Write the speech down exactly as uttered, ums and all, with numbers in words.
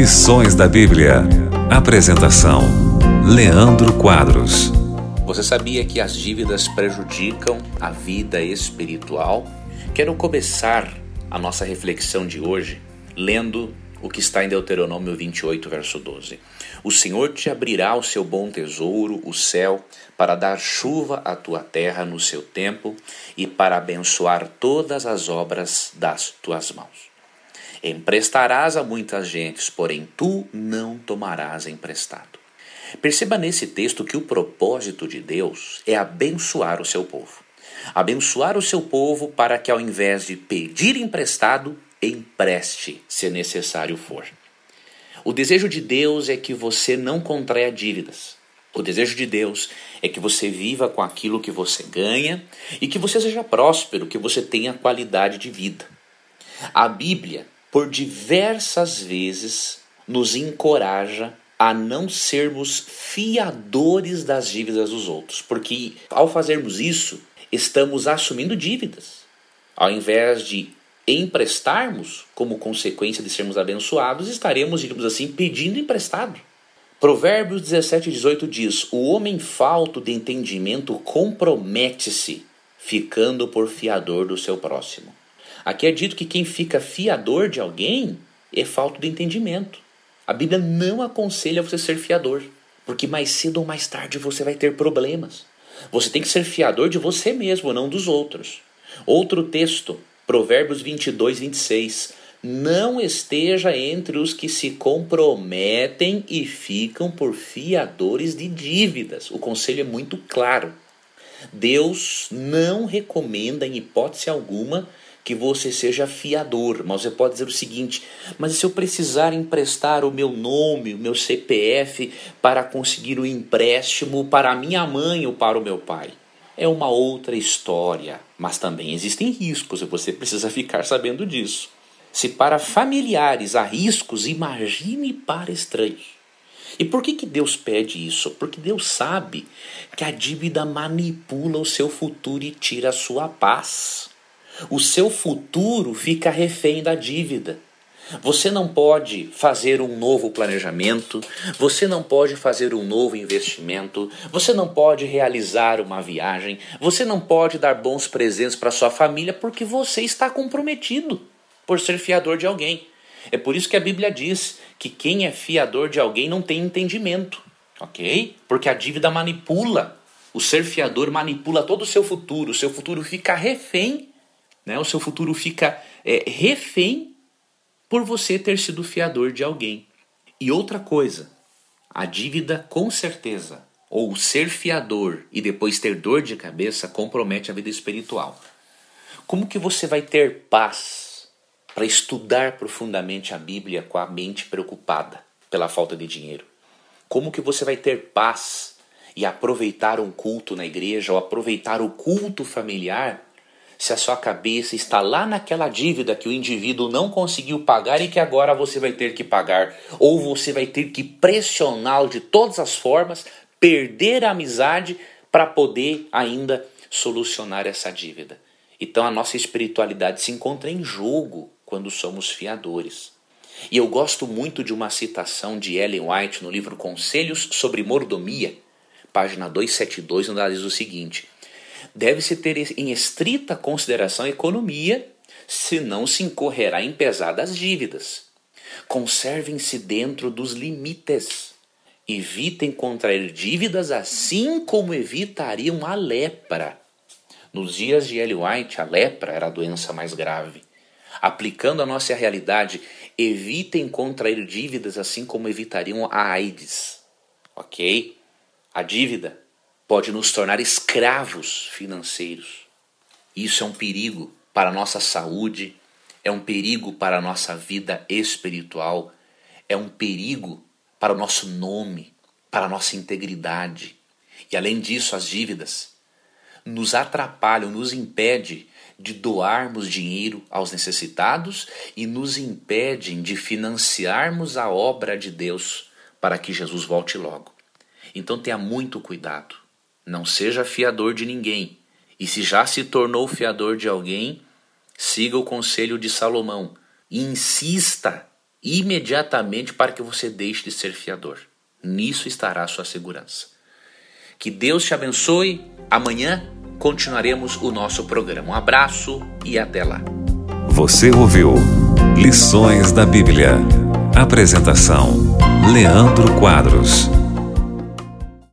Lições da Bíblia. Apresentação: Leandro Quadros. Você sabia que as dívidas prejudicam a vida espiritual? Quero começar a nossa reflexão de hoje lendo o que está em Deuteronômio vinte e oito, verso doze. O Senhor te abrirá o seu bom tesouro, o céu, para dar chuva à tua terra no seu tempo e para abençoar todas as obras das tuas mãos. Emprestarás a muitas gentes, porém tu não tomarás emprestado. Perceba nesse texto que o propósito de Deus é abençoar o seu povo. Abençoar o seu povo para que, ao invés de pedir emprestado, empreste, se necessário for. O desejo de Deus é que você não contraia dívidas. O desejo de Deus é que você viva com aquilo que você ganha e que você seja próspero, que você tenha qualidade de vida. A Bíblia, por diversas vezes, nos encoraja a não sermos fiadores das dívidas dos outros, porque ao fazermos isso, estamos assumindo dívidas. Ao invés de emprestarmos, como consequência de sermos abençoados, estaremos, digamos assim, pedindo emprestado. Provérbios dezessete, dezoito diz: o homem falto de entendimento compromete-se, ficando por fiador do seu próximo. Aqui é dito que quem fica fiador de alguém é falto de entendimento. A Bíblia não aconselha você ser fiador, porque mais cedo ou mais tarde você vai ter problemas. Você tem que ser fiador de você mesmo, não dos outros. Outro texto, Provérbios vinte e dois, vinte e seis. Não esteja entre os que se comprometem e ficam por fiadores de dívidas. O conselho é muito claro. Deus não recomenda, em hipótese alguma, que você seja fiador. Mas você pode dizer o seguinte: mas se eu precisar emprestar o meu nome, o meu C P F para conseguir o empréstimo para a minha mãe ou para o meu pai? É uma outra história, mas também existem riscos e você precisa ficar sabendo disso. Se para familiares há riscos, imagine para estranhos. E por que que Deus pede isso? Porque Deus sabe que a dívida manipula o seu futuro e tira a sua paz. O seu futuro fica refém da dívida. Você não pode fazer um novo planejamento, você não pode fazer um novo investimento, você não pode realizar uma viagem, você não pode dar bons presentes para sua família porque você está comprometido por ser fiador de alguém. É por isso que a Bíblia diz que quem é fiador de alguém não tem entendimento, ok? Porque a dívida manipula, o ser fiador manipula todo o seu futuro, o seu futuro fica refém, né? O seu futuro fica é, refém por você ter sido fiador de alguém. E outra coisa, a dívida com certeza, ou ser fiador e depois ter dor de cabeça, compromete a vida espiritual. Como que você vai ter paz para estudar profundamente a Bíblia com a mente preocupada pela falta de dinheiro? Como que você vai ter paz e aproveitar um culto na igreja ou aproveitar o culto familiar se a sua cabeça está lá naquela dívida que o indivíduo não conseguiu pagar e que agora você vai ter que pagar? Ou você vai ter que pressioná-lo de todas as formas, perder a amizade para poder ainda solucionar essa dívida. Então a nossa espiritualidade se encontra em jogo quando somos fiadores. E eu gosto muito de uma citação de Ellen White no livro Conselhos sobre Mordomia, página duzentos e setenta e dois, onde ela diz o seguinte: deve-se ter em estrita consideração a economia, senão se incorrerá em pesadas dívidas. Conservem-se dentro dos limites. Evitem contrair dívidas assim como evitariam a lepra. Nos dias de Ellen White, a lepra era a doença mais grave. Aplicando a nossa realidade, evitem contrair dívidas assim como evitariam a AIDS. Ok? A dívida pode nos tornar escravos financeiros. Isso é um perigo para a nossa saúde, é um perigo para a nossa vida espiritual, é um perigo para o nosso nome, para a nossa integridade. E além disso, as dívidas nos atrapalham, nos impedem de doarmos dinheiro aos necessitados e nos impedem de financiarmos a obra de Deus para que Jesus volte logo. Então tenha muito cuidado. Não seja fiador de ninguém. E se já se tornou fiador de alguém, siga o conselho de Salomão. E insista imediatamente para que você deixe de ser fiador. Nisso estará a sua segurança. Que Deus te abençoe. Amanhã continuaremos o nosso programa. Um abraço e até lá. Você ouviu Lições da Bíblia. Apresentação: Leandro Quadros.